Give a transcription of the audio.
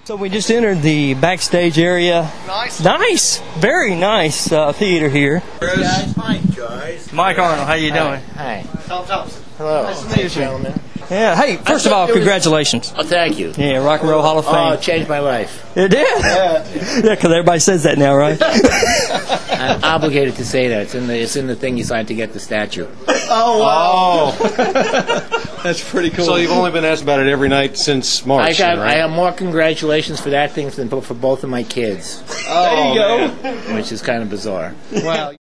So we just entered the backstage area. Nice, very nice theater here. Hi, guys. Mike Arnold, how you doing? Hi. Tom Thompson. Hello. Nice to meet you, gentlemen. Yeah. Hey, first of all, congratulations. Oh, thank you. Yeah, Rock and Roll Hall of Fame. Oh, it changed my life. It did. Yeah, because everybody says that now, right? I'm obligated to say that. It's in the thing you signed to get the statue. Oh, wow. Oh. That's pretty cool. So you've only been asked about it every night since March, I right? have more congratulations for that thing than for both of my kids, Oh, There you go. which is kind of bizarre. Wow.